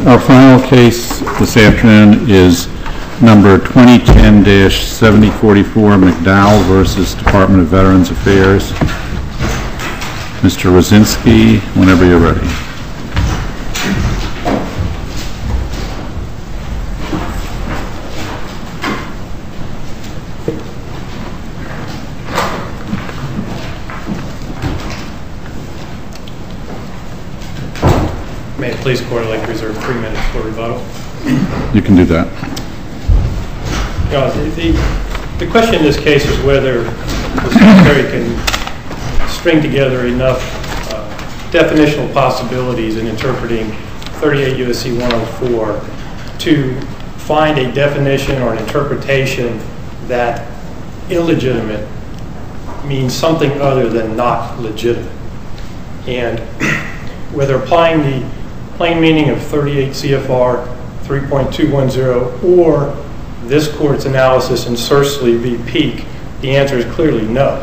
Our final case this afternoon is number 2010-7044 McDowell v. Department of Veterans Affairs. Mr. Rosinski, whenever you're ready. May it please the Court, I'd like to reserve 3 minutes for rebuttal. You can do that. The question in this case is whether the Secretary can string together enough definitional possibilities in interpreting 38 U.S.C. 104 to find a definition or an interpretation that illegitimate means something other than not legitimate. And whether applying the plain meaning of 38 CFR 3.210 or this Court's analysis in Searsley v. Peek, the answer is clearly no.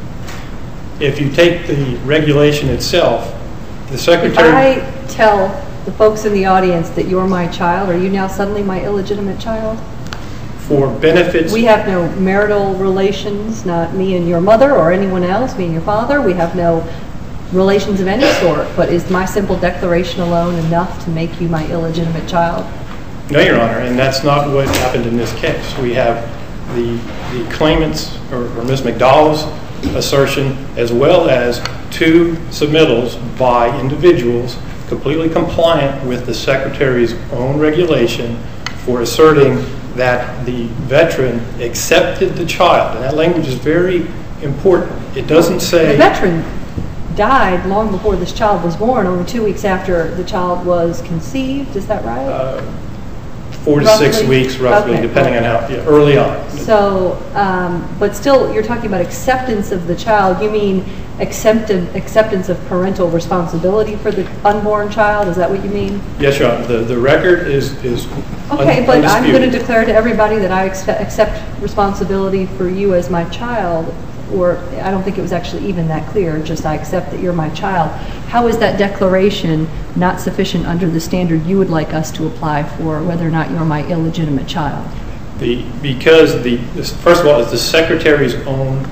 If you take the regulation itself, the Secretary... If I tell the folks in the audience that you're my child, are you now suddenly my illegitimate child? For benefits... We have no marital relations, not me and your mother or anyone else, me and your father. We have no relations of any sort, but is my simple declaration alone enough to make you my illegitimate child? No, Your Honor, and that's not what happened in this case. We have the claimant's, or Ms. McDowell's assertion, as well as 2 submittals by individuals completely compliant with the Secretary's own regulation for asserting that the veteran accepted the child. And that language is very important. It doesn't say... The veteran died long before this child was born, only 2 weeks after the child was conceived. Is that right? 4 to 6 weeks, roughly, okay, depending on how early on. So, but still, you're talking about acceptance of the child. You mean acceptance of parental responsibility for the unborn child? Is that what you mean? Yes, Your Honor. The record is okay, but I'm going to declare to everybody that I accept responsibility for you as my child. Or I don't think it was actually even that clear, just I accept that you're my child. How is that declaration not sufficient under the standard you would like us to apply for whether or not you're my illegitimate child? Because first of all, it's the Secretary's own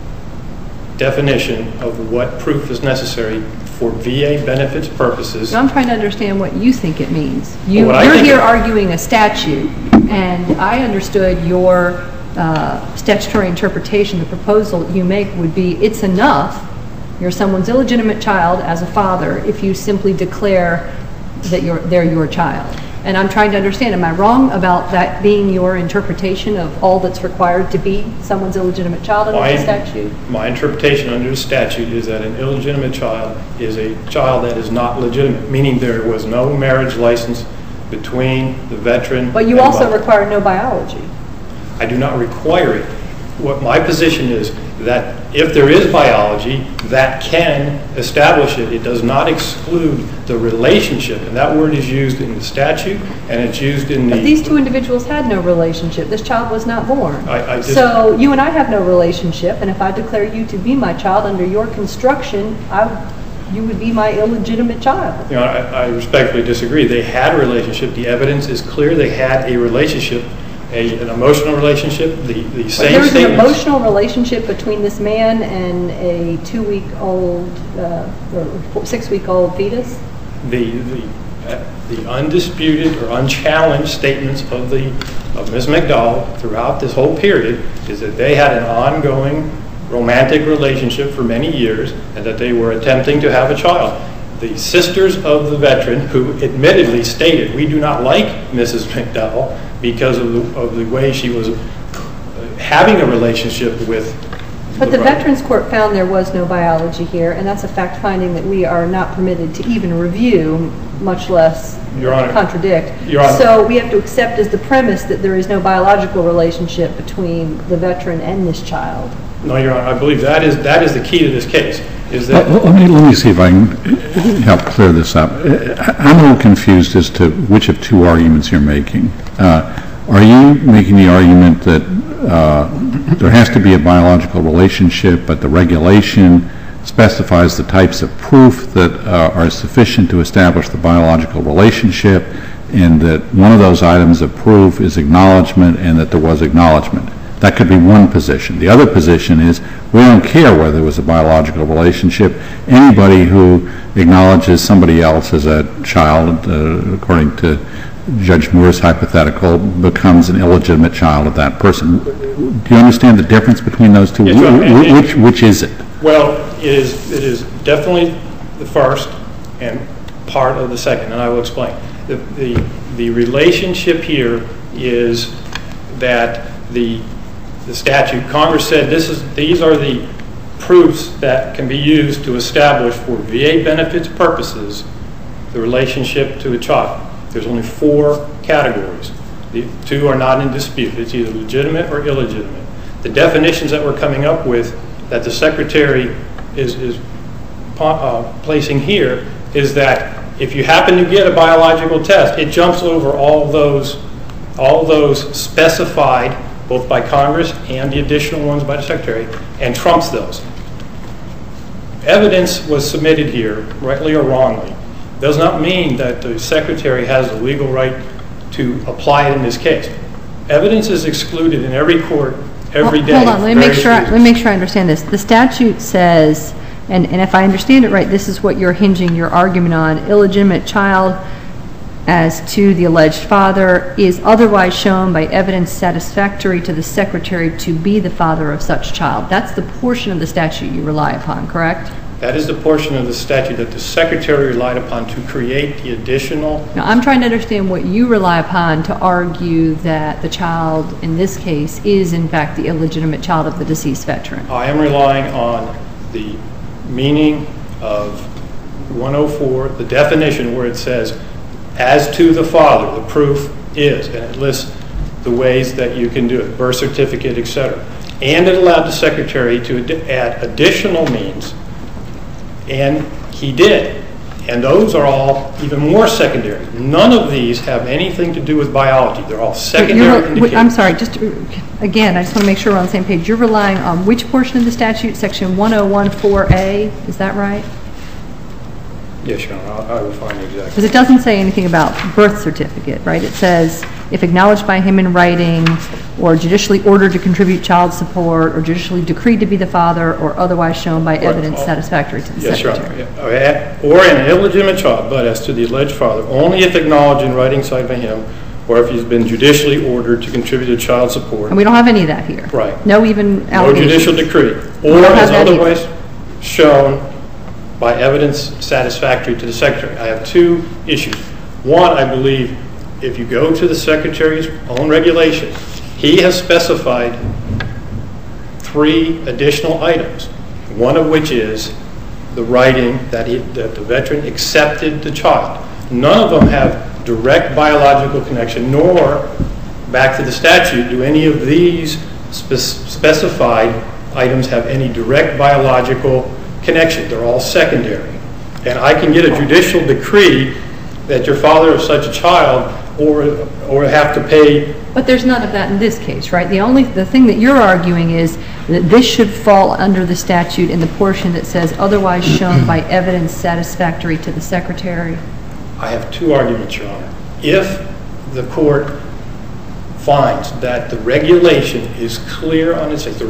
definition of what proof is necessary for VA benefits purposes. So I'm trying to understand what you think it means. You're here arguing a statute, and I understood your statutory interpretation, the proposal you make would be it's enough, you're someone's illegitimate child as a father if you simply declare that they're your child. And I'm trying to understand, am I wrong about that being your interpretation of all that's required to be someone's illegitimate child under the statute? My interpretation under the statute is that an illegitimate child is a child that is not legitimate, meaning there was no marriage license between the veteran and But you also require no biology. I do not require it. What my position is that if there is biology, that can establish it. It does not exclude the relationship, and that word is used in the statute, and it's used in the... But these 2 individuals had no relationship. This child was not born. So you and I have no relationship, and if I declare you to be my child under your construction, you would be my illegitimate child. You know, I respectfully disagree. They had a relationship. The evidence is clear. They had a relationship. An emotional relationship, the same statements. There was an emotional relationship between this man and a 2-week-old or 6-week-old fetus? The undisputed or unchallenged statements of Ms. McDowell throughout this whole period is that they had an ongoing romantic relationship for many years and that they were attempting to have a child. The sisters of the veteran, who admittedly stated, we do not like Mrs. McDowell because of the way she was having a relationship with... But the Veterans Court found there was no biology here, and that's a fact finding that we are not permitted to even review, much less contradict. Your Honor. So we have to accept as the premise that there is no biological relationship between the veteran and this child. No, Your Honor. I believe that is the key to this case. Is that let me see if I can help clear this up. I'm a little confused as to which of 2 arguments you're making. Are you making the argument that there has to be a biological relationship, but the regulation specifies the types of proof that are sufficient to establish the biological relationship, and that one of those items of proof is acknowledgement and that there was acknowledgement. That could be one position. The other position is we don't care whether there was a biological relationship. Anybody who acknowledges somebody else as a child, according to Judge Moore's hypothetical, becomes an illegitimate child of that person. Do you understand the difference between those two? Yes, which is it? Well, it is definitely the first and part of the second, and I will explain. The relationship here is that the statute, Congress said these are the proofs that can be used to establish for VA benefits purposes the relationship to a child. There's only 4 categories. The 2 are not in dispute. It's either legitimate or illegitimate. The definitions that we're coming up with that the Secretary is placing here is that if you happen to get a biological test, it jumps over all those specified both by Congress and the additional ones by the Secretary, and trumps those. Evidence was submitted here, rightly or wrongly. Does not mean that the Secretary has the legal right to apply it in this case. Evidence is excluded in every court every day. Hold on, let me make sure I understand this. The statute says, and if I understand it right, this is what you're hinging your argument on, illegitimate child as to the alleged father is otherwise shown by evidence satisfactory to the Secretary to be the father of such child. That's the portion of the statute you rely upon, correct? That is the portion of the statute that the Secretary relied upon to create the additional... Now, I'm trying to understand what you rely upon to argue that the child, in this case, is in fact the illegitimate child of the deceased veteran. I am relying on the meaning of 104, the definition where it says, as to the father, the proof is, and it lists the ways that you can do it, birth certificate, etc. And it allowed the Secretary to add additional means, and he did. And those are all even more secondary. None of these have anything to do with biology. They're all secondary indicators. I'm sorry, again, I just want to make sure we're on the same page. You're relying on which portion of the statute? Section 1014A, is that right? Yes, Your Honor, I will find it exactly. Because it doesn't say anything about birth certificate, right? It says, if acknowledged by him in writing, or judicially ordered to contribute child support, or judicially decreed to be the father, or otherwise shown by evidence satisfactory to the Secretary. Yes, Your Honor. Or an illegitimate child, but as to the alleged father, only if acknowledged in writing signed by him, or if he's been judicially ordered to contribute to child support. And we don't have any of that here. Right. No even allegations. No judicial decree. Or as otherwise shown by evidence satisfactory to the Secretary. I have 2 issues. One, I believe, if you go to the Secretary's own regulation, he has specified 3 additional items, one of which is the writing that the veteran accepted the child. None of them have direct biological connection, nor, back to the statute, do any of these specified items have any direct biological connection. They're all secondary. And I can get a judicial decree that you're father of such a child or have to pay. But there's none of that in this case, right? The thing that you're arguing is that this should fall under the statute in the portion that says otherwise shown by evidence satisfactory to the Secretary. I have 2 arguments, Your Honor. If the court finds that the regulation is clear on its face,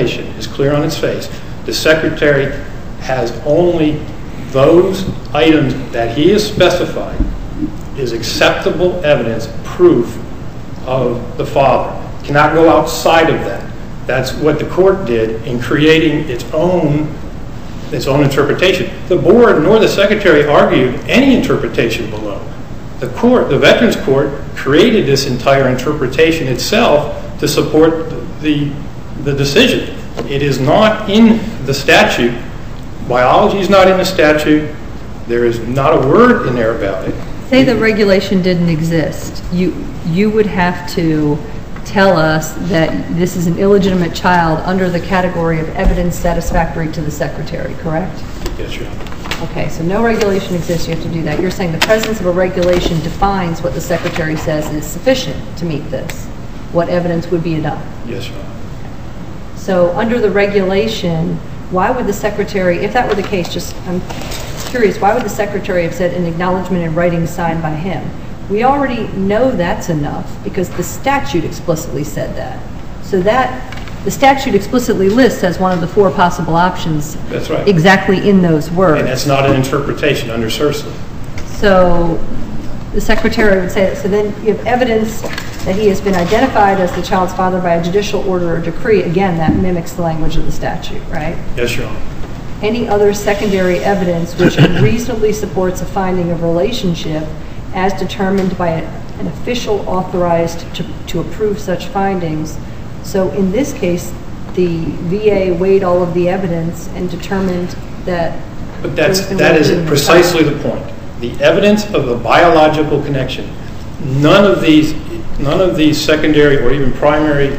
the Secretary has only those items that he has specified is acceptable evidence, proof of the father. Cannot go outside of that. That's what the court did in creating its own interpretation. The board nor the Secretary argued any interpretation below. The Veterans Court created this entire interpretation itself to support the decision. It is not in the statute. Biology is not in the statute. There is not a word in there about it. Say the regulation didn't exist. You would have to tell us that this is an illegitimate child under the category of evidence satisfactory to the Secretary, correct? Yes, Your Honor. Okay, so no regulation exists. You have to do that. You're saying the presence of a regulation defines what the Secretary says is sufficient to meet this. What evidence would be enough? Yes, Your Honor. So under the regulation, why would the Secretary, if that were the case, I'm curious, why would the Secretary have said an acknowledgement in writing signed by him? We already know that's enough because the statute explicitly said that. So the statute explicitly lists as one of the 4 possible options. That's right. Exactly in those words. And that's not an interpretation under Searcy. So the Secretary would say that. So then you have evidence that he has been identified as the child's father by a judicial order or decree. Again, that mimics the language of the statute, right? Yes, Your Honor. Any other secondary evidence which reasonably supports a finding of relationship as determined by an official authorized to approve such findings. So in this case, the VA weighed all of the evidence and determined that... But that is precisely the point. The evidence of a biological connection. None of these secondary or even primary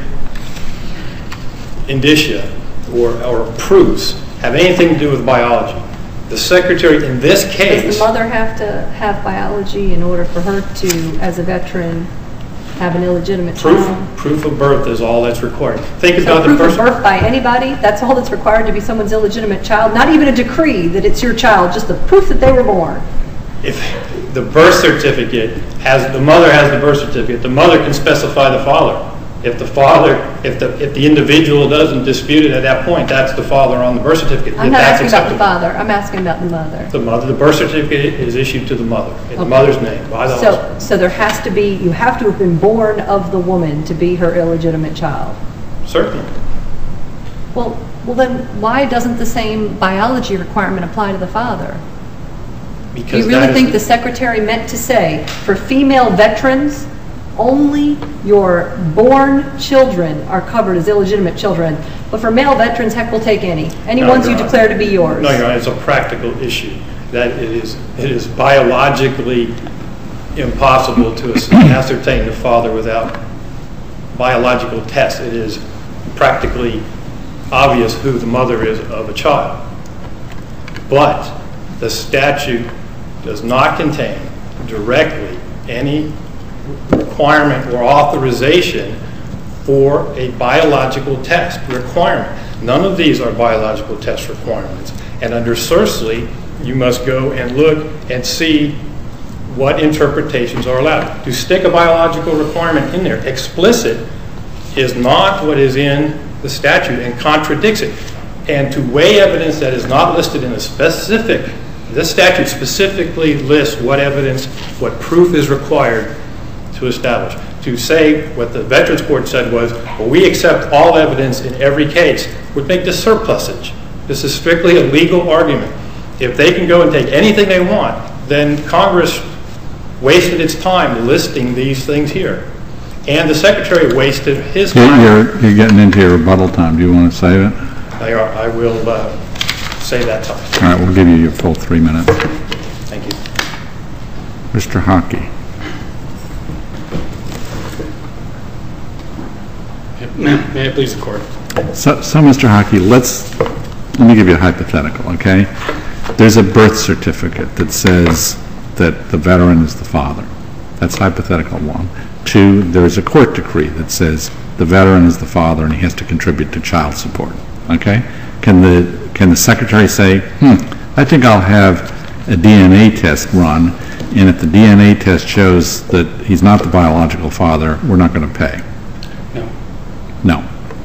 indicia or proofs have anything to do with biology. The Secretary in this case... Does the mother have to have biology in order for her to, as a veteran, have an illegitimate child? Proof of birth is all that's required. Think so about the proof of birth by anybody? That's all that's required to be someone's illegitimate child? Not even a decree that it's your child, just the proof that they were born? If the birth certificate the mother has the birth certificate, the mother can specify the father. If the individual doesn't dispute it at that point, that's the father on the birth certificate. I'm not asking about the father. I'm asking about the mother. The birth certificate is issued to the mother in the mother's name by the husband. So there has to be, you have to have been born of the woman to be her illegitimate child. Certainly. Well, then why doesn't the same biology requirement apply to the father? Because do you really think the Secretary meant to say, for female veterans, only your born children are covered as illegitimate children, but for male veterans, heck, we'll take any ones you declare to be yours? No, Your Honor, it's a practical issue. That it is biologically impossible to ascertain the father without biological tests. It is practically obvious who the mother is of a child. But the statute does not contain directly any requirement or authorization for a biological test requirement. None of these are biological test requirements. And under Searcy, you must go and look and see what interpretations are allowed. To stick a biological requirement in there, explicit, is not what is in the statute and contradicts it. And to weigh evidence that is not listed in a specific, this statute specifically lists what evidence, what proof is required to establish. To say what the Veterans Court said was, well, we accept all evidence in every case, would make this surplusage. This is strictly a legal argument. If they can go and take anything they want, then Congress wasted its time listing these things here. And the Secretary wasted his time. You're getting into your rebuttal time. Do you want to save it? I will save that time. All right, we'll give you your full 3 minutes. Thank you. Mr. Hockey. May it please the Court. So Mr. Hockey, let me give you a hypothetical, okay? There's a birth certificate that says that the veteran is the father. That's hypothetical 1. 2, there's a court decree that says the veteran is the father and he has to contribute to child support, okay? Can the Secretary say, I think I'll have a DNA test run, and if the DNA test shows that he's not the biological father, we're not going to pay? No.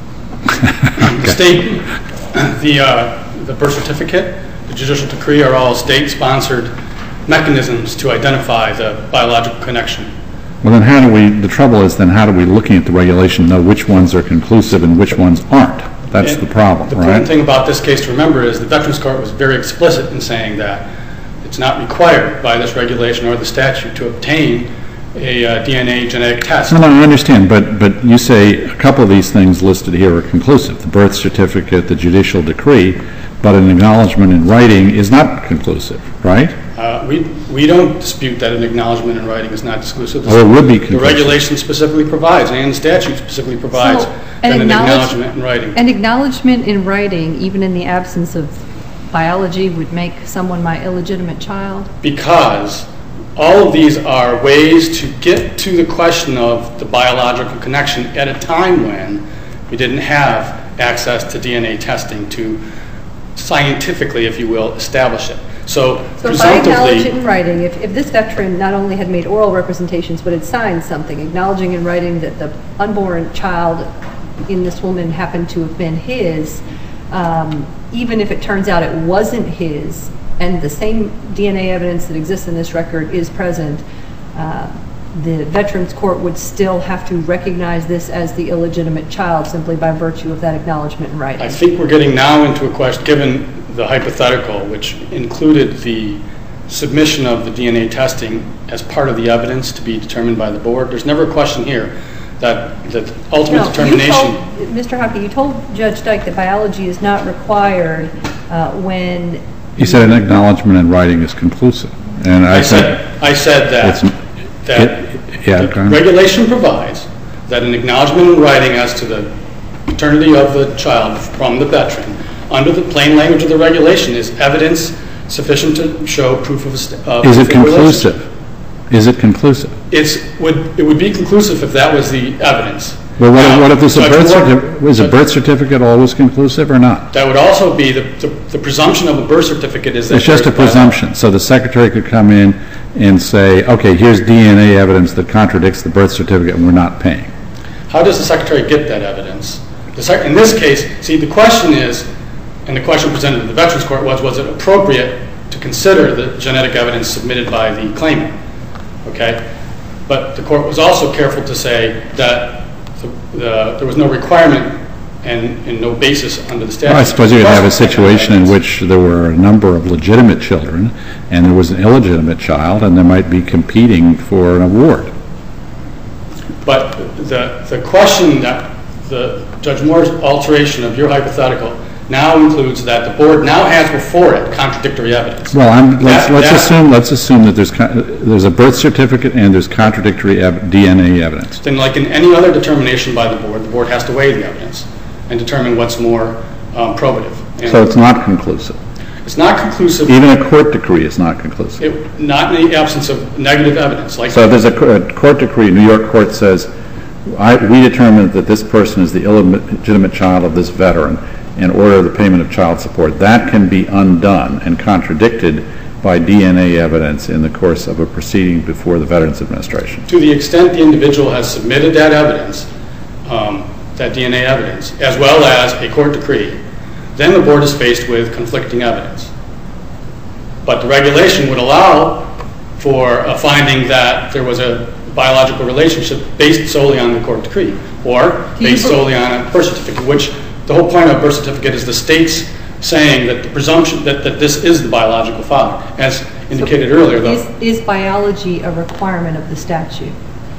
Okay. The birth certificate, the judicial decree are all state-sponsored mechanisms to identify the biological connection. Well, then the trouble is then how do we, looking at the regulation, know which ones are conclusive and which ones aren't? That's the problem, right? The important thing about this case to remember is the Veterans Court was very explicit in saying that it's not required by this regulation or the statute to obtain a DNA genetic test. No, I understand, but you say a couple of these things listed here are conclusive. The birth certificate, the judicial decree, but an acknowledgement in writing is not conclusive, right? We don't dispute that an acknowledgement in writing is not exclusive. Well, it would be conclusive. The regulation specifically provides, and the statute specifically provides, an acknowledgement in writing. An acknowledgement in writing, even in the absence of biology, would make someone my illegitimate child? Because all of these are ways to get to the question of the biological connection at a time when we didn't have access to DNA testing to scientifically, if you will, establish it. So if I acknowledge it in writing, if this veteran not only had made oral representations but had signed something acknowledging in writing that the unborn child in this woman happened to have been his, even if it turns out it wasn't his, and the same DNA evidence that exists in this record is present, the Veterans Court would still have to recognize this as the illegitimate child simply by virtue of that acknowledgement in writing. I think we're getting now into a question, given the hypothetical, which included the submission of the DNA testing as part of the evidence to be determined by the board. There's never a question here that the ultimate determination... Mr. Hockey, you told Judge Dyke that biology is not required when... He said an acknowledgement in writing is conclusive. And I said that the regulation provides that an acknowledgement in writing as to the paternity of the child from the veteran, under the plain language of the regulation, is evidence sufficient to show proof of Is it conclusive? Is it conclusive? It would be conclusive if that was the evidence. Well, what if there's a birth certificate always conclusive or not? That would also be the presumption of a birth certificate is that... It's just a presumption. So the secretary could come in and say, okay, here's DNA evidence that contradicts the birth certificate and we're not paying. How does the secretary get that evidence? In this case, see, the question is, and the question presented to the Veterans Court was it appropriate to consider the genetic evidence submitted by the claimant? Okay? But the court was also careful to say that there was no requirement and no basis under the statute. Well, I suppose you could have a situation in which there were a number of legitimate children and there was an illegitimate child and they might be competing for an award. But the question that Judge Moore's alteration of your hypothetical now includes that the board now has before it contradictory evidence. Well, let's assume that there's a birth certificate and there's contradictory DNA evidence. Then, like in any other determination by the board has to weigh the evidence and determine what's more probative. So it's not conclusive. It's not conclusive. Even a court decree is not conclusive. Not in the absence of negative evidence. So there's a court decree. New York court says, we determined that this person is the illegitimate child of this veteran in order of the payment of child support. That can be undone and contradicted by DNA evidence in the course of a proceeding before the Veterans Administration. To the extent the individual has submitted that evidence, that DNA evidence, as well as a court decree, then the board is faced with conflicting evidence. But the regulation would allow for a finding that there was a biological relationship based solely on the court decree or based solely on a birth certificate, which the whole point of a birth certificate is the state's saying that the presumption that this is the biological father. As indicated earlier, though. Is biology a requirement of the statute?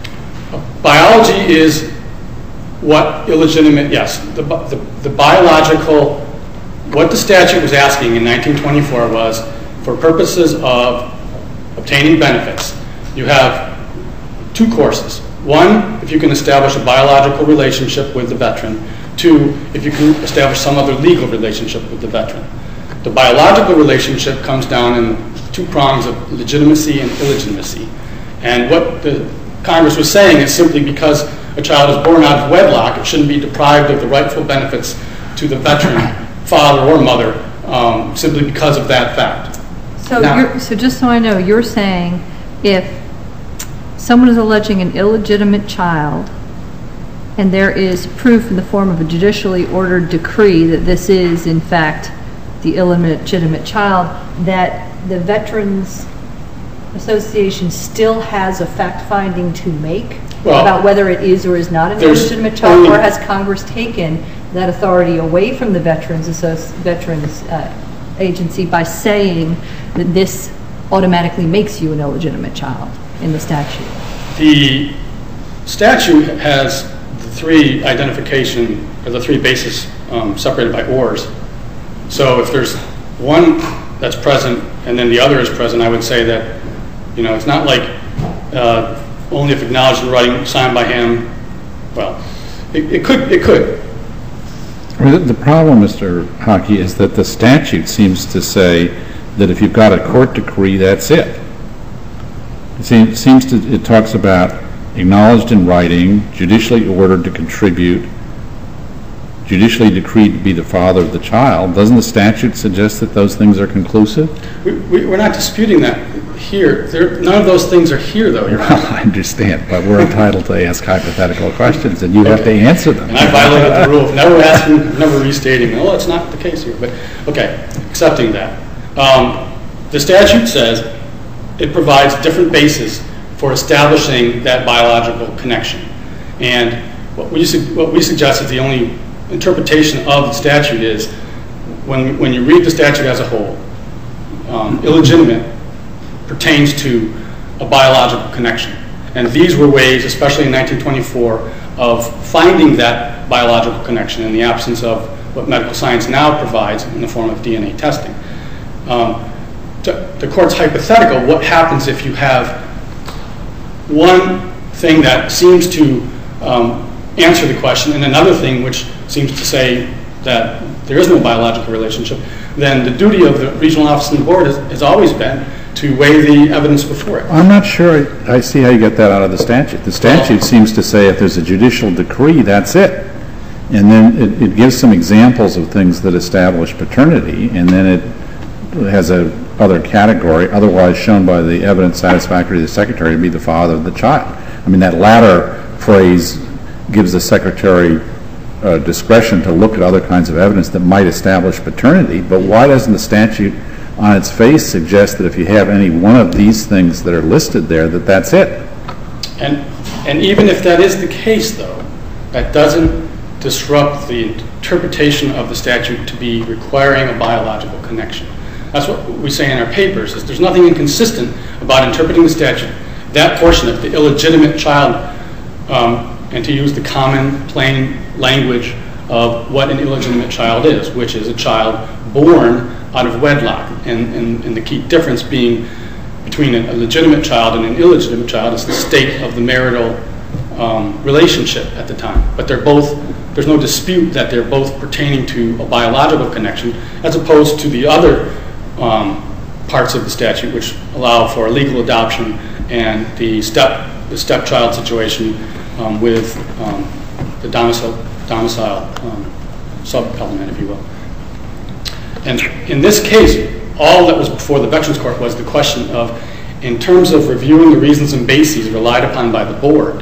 Biology is what illegitimate, yes. The biological, what the statute was asking in 1924 was for purposes of obtaining benefits, you have two courses. One, if you can establish a biological relationship with the veteran. Two, if you can establish some other legal relationship with the veteran. The biological relationship comes down in two prongs of legitimacy and illegitimacy. And what the Congress was saying is simply because a child is born out of wedlock, it shouldn't be deprived of the rightful benefits to the veteran, father or mother, simply because of that fact. So just so I know, you're saying if someone is alleging an illegitimate child and there is proof in the form of a judicially ordered decree that this is, in fact, the illegitimate child, that the Veterans Association still has a fact-finding to make about whether it is or is not an illegitimate child, or has Congress taken that authority away from the Veterans Agency by saying that this automatically makes you an illegitimate child in the statute? The statute has the three identification, or the three bases separated by ORs. So if there's one that's present and then the other is present, I would say that, it's not like only if acknowledged in writing, signed by him. Well, it could. The problem, Mr. Hockey, is that the statute seems to say that if you've got a court decree, that's it. It talks about acknowledged in writing, judicially ordered to contribute, judicially decreed to be the father of the child, doesn't the statute suggest that those things are conclusive? We're not disputing that here. None of those things are here, though, Your Honor. Well, I understand, but we're entitled to ask hypothetical questions, and you have to answer them. And I violated the rule of never asking, never restating. No, that's not the case here. But, okay, accepting that. The statute says it provides different bases for establishing that biological connection. And what we suggest is the only interpretation of the statute is when you read the statute as a whole, illegitimate pertains to a biological connection. And these were ways, especially in 1924, of finding that biological connection in the absence of what medical science now provides in the form of DNA testing. The court's hypothetical, what happens if you have one thing that seems to answer the question and another thing which seems to say that there is no biological relationship, then the duty of the regional office and the board has always been to weigh the evidence before it. I'm not sure I see how you get that out of the statute. The statute seems to say if there's a judicial decree, that's it. And then it gives some examples of things that establish paternity, and then it has a other category, otherwise shown by the evidence satisfactory to the secretary to be the father of the child. I mean, that latter phrase gives the secretary discretion to look at other kinds of evidence that might establish paternity, but why doesn't the statute on its face suggest that if you have any one of these things that are listed there, that that's it? And even if that is the case, though, that doesn't disrupt the interpretation of the statute to be requiring a biological connection. That's what we say in our papers, is there's nothing inconsistent about interpreting the statute, that portion of the illegitimate child, and to use the common, plain language of what an illegitimate child is, which is a child born out of wedlock. And the key difference being between a legitimate child and an illegitimate child is the state of the marital relationship at the time. But they're both, there's no dispute that they're both pertaining to a biological connection, as opposed to the other parts of the statute which allow for legal adoption and the stepchild situation with the domicile sub-element, if you will. And in this case, all that was before the Veterans Court was the question of, in terms of reviewing the reasons and bases relied upon by the board,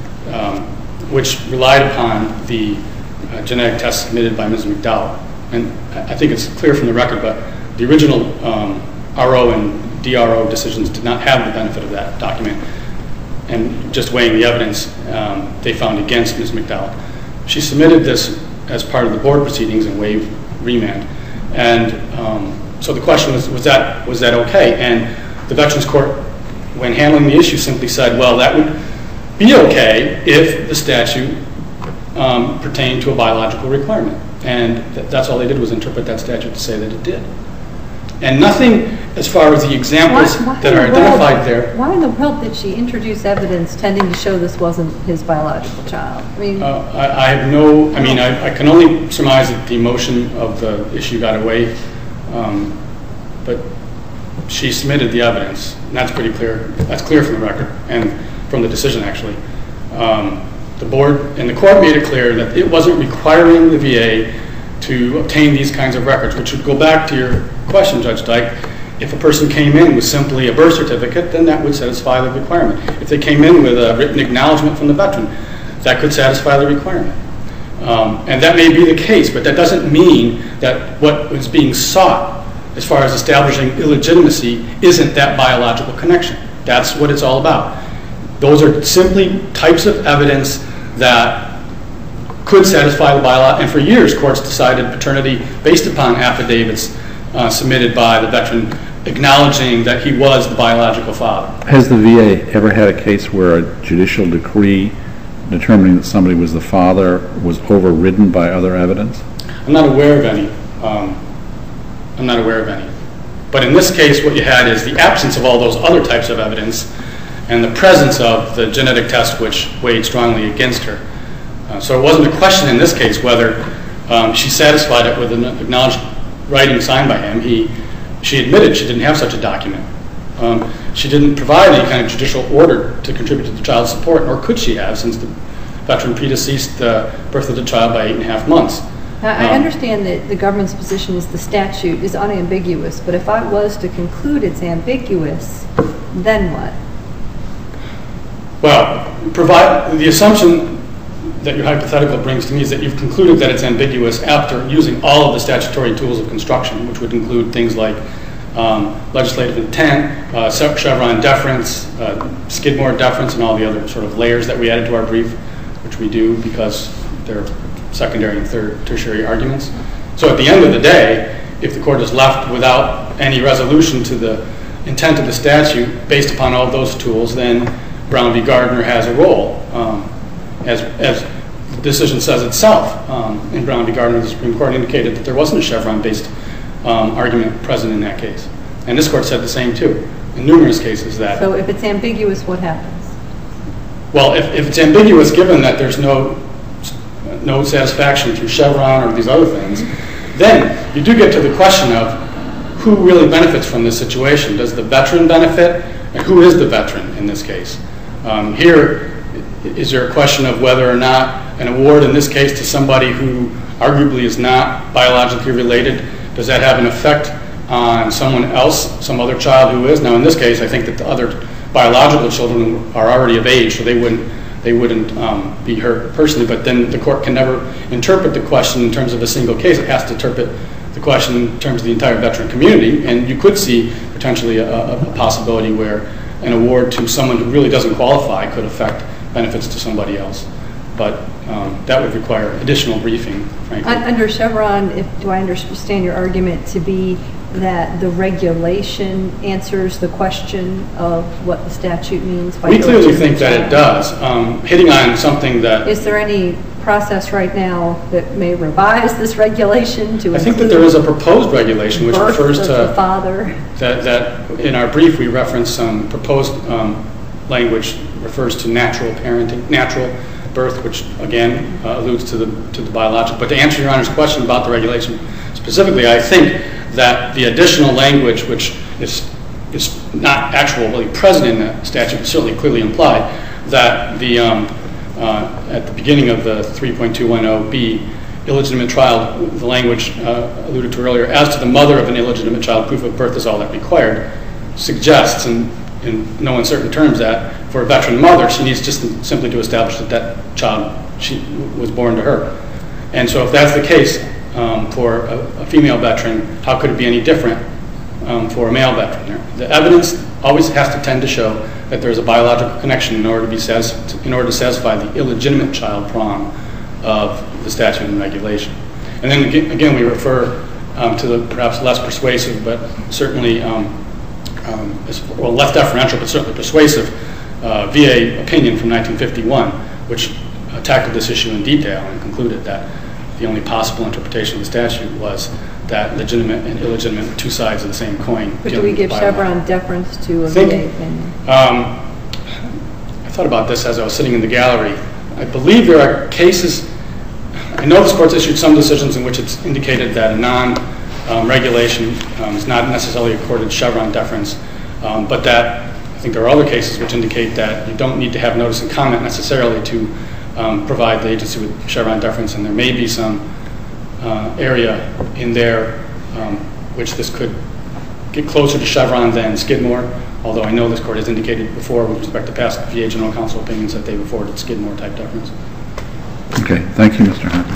which relied upon the genetic test submitted by Ms. McDowell. And I think it's clear from the record, but the original RO and DRO decisions did not have the benefit of that document. And just weighing the evidence, they found against Ms. McDowell. She submitted this as part of the board proceedings and waived remand. And so the question was that okay? And the Veterans Court, when handling the issue, simply said, well, that would be okay if the statute pertained to a biological requirement. And that's all they did, was interpret that statute to say that it did. And nothing, as far as the examples that are identified there. Why in the world did she introduce evidence tending to show this wasn't his biological child? I mean, I have no, I mean, I can only surmise that the emotion of the issue got away. But she submitted the evidence, and that's pretty clear. That's clear from the record and from the decision, actually. The board and the court made it clear that it wasn't requiring the VA to obtain these kinds of records, which would go back to your question, Judge Dyke. If a person came in with simply a birth certificate, then that would satisfy the requirement. If they came in with a written acknowledgement from the veteran, that could satisfy the requirement. And that may be the case, but that doesn't mean that what was being sought as far as establishing illegitimacy isn't that biological connection. That's what it's all about. Those are simply types of evidence that could satisfy the biological, and for years courts decided paternity based upon affidavits submitted by the veteran acknowledging that he was the biological father. Has the VA ever had a case where a judicial decree determining that somebody was the father was overridden by other evidence? I'm not aware of any. I'm not aware of any. But in this case, what you had is the absence of all those other types of evidence and the presence of the genetic test, which weighed strongly against her. So it wasn't a question in this case whether she satisfied it with an acknowledged writing signed by him. She admitted she didn't have such a document. She didn't provide any kind of judicial order to contribute to the child's support, nor could she have, since the veteran predeceased the birth of the child by 8.5 months. Now, I understand that the government's position is the statute is unambiguous, but if I was to conclude it's ambiguous, then what? Well, the assumption that your hypothetical brings to me is that you've concluded that it's ambiguous after using all of the statutory tools of construction, which would include things like legislative intent, Chevron deference, Skidmore deference, and all the other sort of layers that we added to our brief, which we do because they're secondary and tertiary arguments. So at the end of the day, if the court is left without any resolution to the intent of the statute based upon all of those tools, then Brown v. Gardner has a role. As the decision says itself, in Brown v. Gardner, the Supreme Court indicated that there wasn't a Chevron-based argument present in that case. And this court said the same, too, in numerous cases. So if it's ambiguous, what happens? Well, if it's ambiguous, given that there's no satisfaction through Chevron or these other things, then you do get to the question of who really benefits from this situation. Does the veteran benefit? And who is the veteran in this case? Here, is there a question of whether or not an award in this case to somebody who arguably is not biologically related, does that have an effect on someone else, some other child who is? Now, in this case, I think that the other biological children are already of age, so they wouldn't be hurt personally, but then the court can never interpret the question in terms of a single case. It has to interpret the question in terms of the entire veteran community, and you could see potentially a possibility where an award to someone who really doesn't qualify could affect benefits to somebody else. But that would require additional briefing, frankly. Under Chevron, do I understand your argument to be that the regulation answers the question of what the statute means? We clearly think that it does. Hitting on something that... Is there any process right now that may revise this regulation to I think that there is a proposed regulation which refers to... the father. That in our brief we reference some proposed language refers to natural parenting, natural birth, which again alludes to the biological. But to answer Your Honor's question about the regulation specifically, I think that the additional language, which is not actually present in the statute, but certainly clearly implied, that the at the beginning of the 3.210B, illegitimate child, the language alluded to earlier, as to the mother of an illegitimate child, proof of birth is all that required, suggests in no uncertain terms that for a veteran mother, she needs just simply to establish that that child was born to her. And so if that's the case for a female veteran, how could it be any different for a male veteran? The evidence always has to tend to show that there's a biological connection in order to satisfy the illegitimate child prong of the statute and regulation. And then again, we refer to the perhaps less persuasive, but certainly less deferential, but certainly persuasive VA opinion from 1951, which tackled this issue in detail and concluded that the only possible interpretation of the statute was that legitimate and illegitimate are two sides of the same coin. But do we give Chevron deference to a VA opinion? I thought about this as I was sitting in the gallery. I believe there are cases, I know this Court's issued some decisions in which it's indicated that a non-regulation is not necessarily accorded Chevron deference, but that I think there are other cases which indicate that you don't need to have notice and comment necessarily to provide the agency with Chevron deference, and there may be some area in there which this could get closer to Chevron than Skidmore, although I know this Court has indicated before with respect to past VA General Counsel opinions that they've afforded Skidmore type deference. Okay, thank you, Mr. Hunter.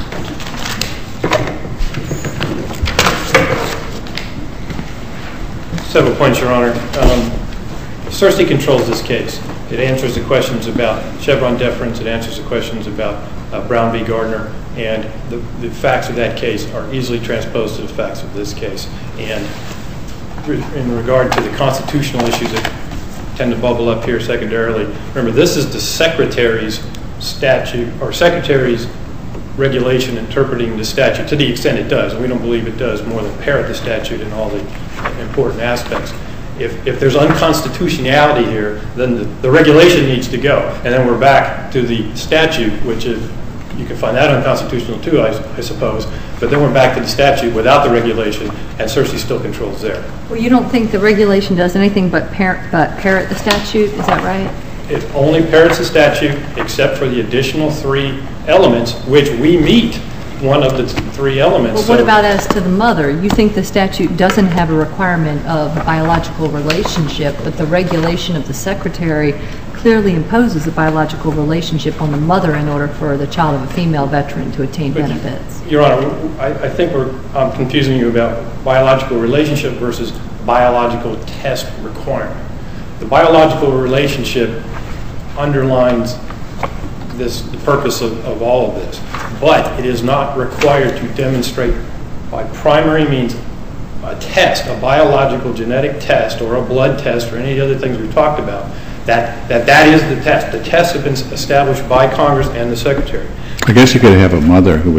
Several points, Your Honor. CERCI controls this case. It answers the questions about Chevron deference. It answers the questions about Brown v. Gardner. And the facts of that case are easily transposed to the facts of this case. And in regard to the constitutional issues that tend to bubble up here secondarily, remember, this is the Secretary's statute, or Secretary's regulation interpreting the statute, to the extent it does. And we don't believe it does more than parrot the statute in all the important aspects. If there's unconstitutionality here, then the regulation needs to go. And then we're back to the statute, which is, you can find that unconstitutional too, I suppose. But then we're back to the statute without the regulation, and CERCI still controls there. Well, you don't think the regulation does anything but parrot the statute, is that right? It only parrots the statute, except for the additional 3 elements, which we meet one of the 3 elements. Well, what about as to the mother? You think the statute doesn't have a requirement of biological relationship, but the regulation of the Secretary clearly imposes a biological relationship on the mother in order for the child of a female veteran to attain benefits. Your Honor, I think I'm confusing you about biological relationship versus biological test requirement. The biological relationship underlines the purpose of all of this, but it is not required to demonstrate by primary means a test, a biological genetic test or a blood test or any other things we've talked about, that is the test. The tests have been established by Congress and the Secretary. I guess you could have a mother who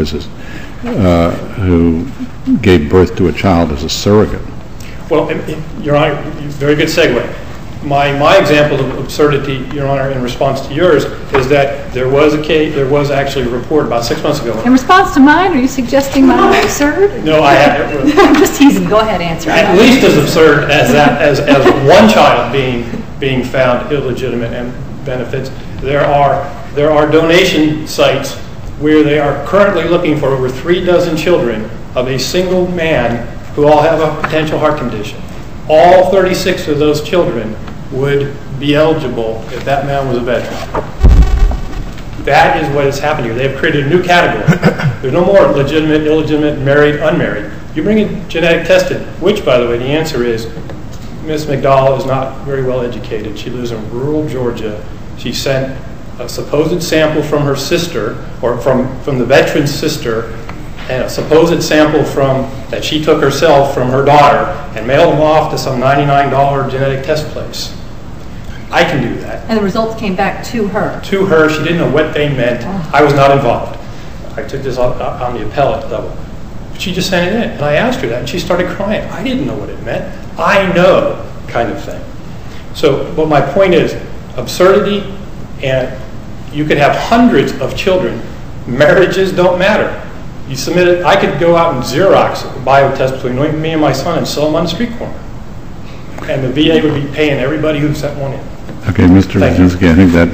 gave birth to a child as a surrogate. Well, Your Honor, very good segue. My example of absurdity, Your Honor, in response to yours, is that there was actually a report about 6 months ago. In response to mine, are you suggesting mine is absurd? No, I haven't. I'm just teasing. Go ahead, answer. At least as absurd as one child being found illegitimate and benefits. There are donation sites where they are currently looking for over 36 children of a single man who all have a potential heart condition. All 36 of those children would be eligible if that man was a veteran. That is what has happened here. They have created a new category. There's no more legitimate, illegitimate, married, unmarried. You bring in genetic testing, which, by the way, the answer is Ms. McDowell is not very well educated. She lives in rural Georgia. She sent a supposed sample from her sister, or from the veteran's sister, and a supposed sample that she took herself from her daughter and mailed them off to some $99 genetic test place. I can do that. And the results came back to her. To her. She didn't know what they meant. I was not involved. I took this on the appellate level. She just sent it in, and I asked her that, and she started crying. I didn't know what it meant. I know, kind of thing. So, but my point is, absurdity, and you could have hundreds of children. Marriages don't matter. You submit it. I could go out and Xerox a biotest between me and my son and sell them on the street corner, and the VA would be paying everybody who sent one in. Okay, Mr. Rudzinski, I think that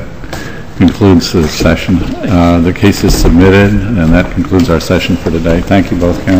concludes the session. The case is submitted, and that concludes our session for today. Thank you both, counsel.